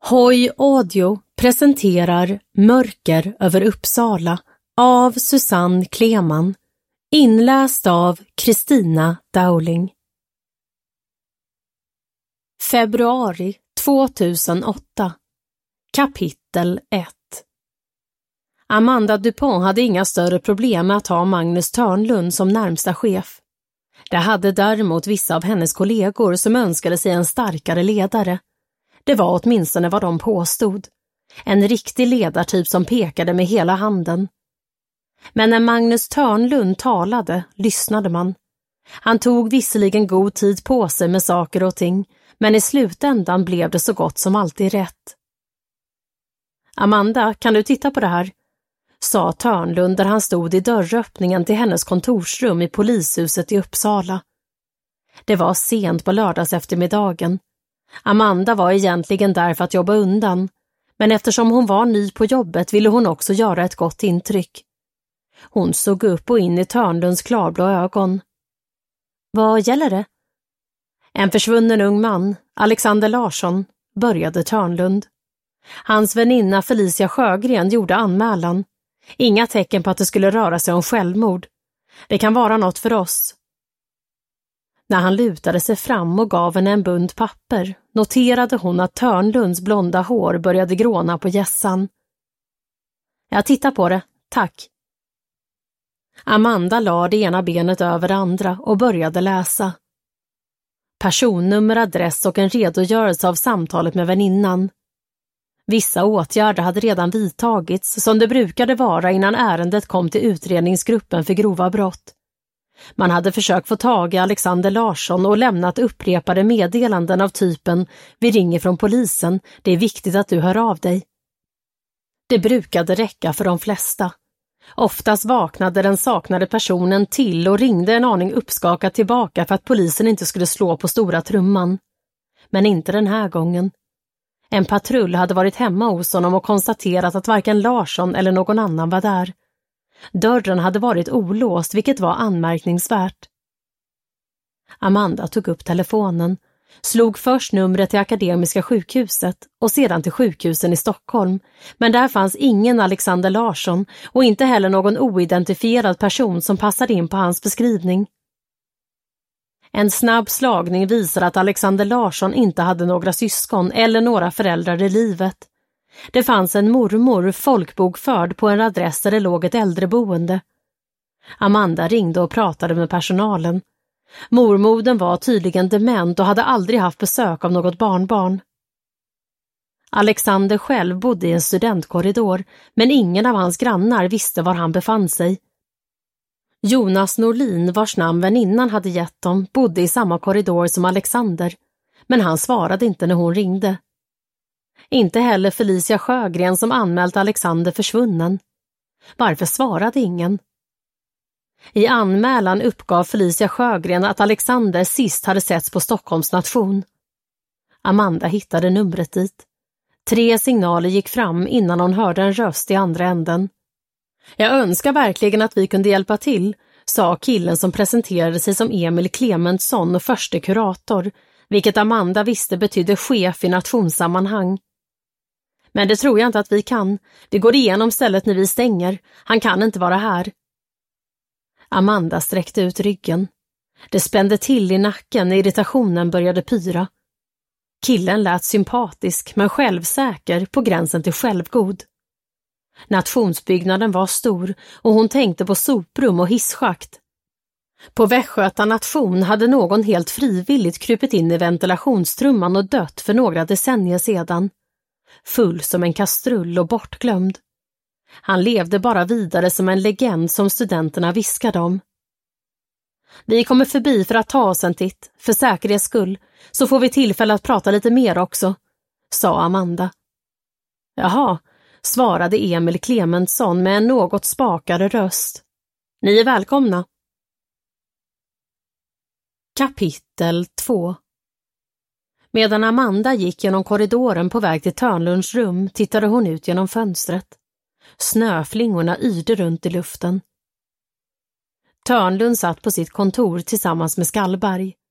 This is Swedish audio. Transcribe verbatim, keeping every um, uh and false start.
Hoj Audio presenterar Mörker över Uppsala av Susanne Kleman, inläst av Kristina Dowling. Februari tvåtusenåtta. Kapitel ett. Amanda Dupont hade inga större problem med att ha Magnus Törnlund som närmsta chef. Det hade däremot vissa av hennes kollegor som önskade sig en starkare ledare. Det var åtminstone vad de påstod. En riktig ledartyp som pekade med hela handen. Men när Magnus Törnlund talade, lyssnade man. Han tog visserligen god tid på sig med saker och ting, men i slutändan blev det så gott som alltid rätt. Amanda, kan du titta på det här? Sa Törnlund där han stod i dörröppningen till hennes kontorsrum i polishuset i Uppsala. Det var sent på lördags eftermiddagen. Amanda var egentligen där för att jobba undan, men eftersom hon var ny på jobbet ville hon också göra ett gott intryck. Hon såg upp och in i Törnlunds klarblå ögon. Vad gäller det? En försvunnen ung man, Alexander Larsson, började Törnlund. Hans väninna Felicia Sjögren gjorde anmälan. Inga tecken på att det skulle röra sig om självmord. Det kan vara något för oss. När han lutade sig fram och gav henne en bunt papper noterade hon att Törnlunds blonda hår började gråna på gässan. Jag tittar på det, tack. Amanda la det ena benet över det andra och började läsa. Personnummer, adress och en redogörelse av samtalet med väninnan. Vissa åtgärder hade redan vidtagits som det brukade vara innan ärendet kom till utredningsgruppen för grova brott. Man hade försökt få tag i Alexander Larsson och lämnat upprepade meddelanden av typen vi ringer från polisen, det är viktigt att du hör av dig. Det brukade räcka för de flesta. Oftast vaknade den saknade personen till och ringde en aning uppskakat tillbaka för att polisen inte skulle slå på stora trumman. Men inte den här gången. En patrull hade varit hemma hos honom och konstaterat att varken Larsson eller någon annan var där. Dörren hade varit olåst, vilket var anmärkningsvärt. Amanda tog upp telefonen, slog först numret till Akademiska sjukhuset och sedan till sjukhusen i Stockholm, men där fanns ingen Alexander Larsson och inte heller någon oidentifierad person som passade in på hans beskrivning. En snabb slagning visar att Alexander Larsson inte hade några syskon eller några föräldrar i livet. Det fanns en mormor folkbokförd på en adress där det låg ett äldreboende. Amanda ringde och pratade med personalen. Mormodern var tydligen dement och hade aldrig haft besök av något barnbarn. Alexander själv bodde i en studentkorridor, men ingen av hans grannar visste var han befann sig. Jonas Norlin, vars namn väninnan hade gett dem, bodde i samma korridor som Alexander, men han svarade inte när hon ringde. Inte heller Felicia Sjögren som anmält Alexander försvunnen. Varför svarade ingen? I anmälan uppgav Felicia Sjögren att Alexander sist hade setts på Stockholms nation. Amanda hittade numret dit. Tre signaler gick fram innan hon hörde en röst i andra änden. Jag önskar verkligen att vi kunde hjälpa till, sa killen som presenterade sig som Emil Clementsson och förste kurator, vilket Amanda visste betydde chef i nationssammanhang. Men det tror jag inte att vi kan. Vi går igenom stället när vi stänger. Han kan inte vara här. Amanda sträckte ut ryggen. Det spände till i nacken när irritationen började pyra. Killen lät sympatisk men självsäker på gränsen till självgod. Nationsbyggnaden var stor och hon tänkte på soprum och hisschakt. På Västgöta nation hade någon helt frivilligt krupit in i ventilationstrumman och dött för några decennier sedan. Full som en kastrull och bortglömd. Han levde bara vidare som en legend som studenterna viskade om. Vi kommer förbi för att ta oss en titt, för säkerhets skull, så får vi tillfälle att prata lite mer också, sa Amanda. Jaha, svarade Emil Clementsson med en något spakare röst. Ni är välkomna. Kapitel två. Medan Amanda gick genom korridoren på väg till Törnlunds rum tittade hon ut genom fönstret. Snöflingorna yrde runt i luften. Törnlund satt på sitt kontor tillsammans med Skallberg.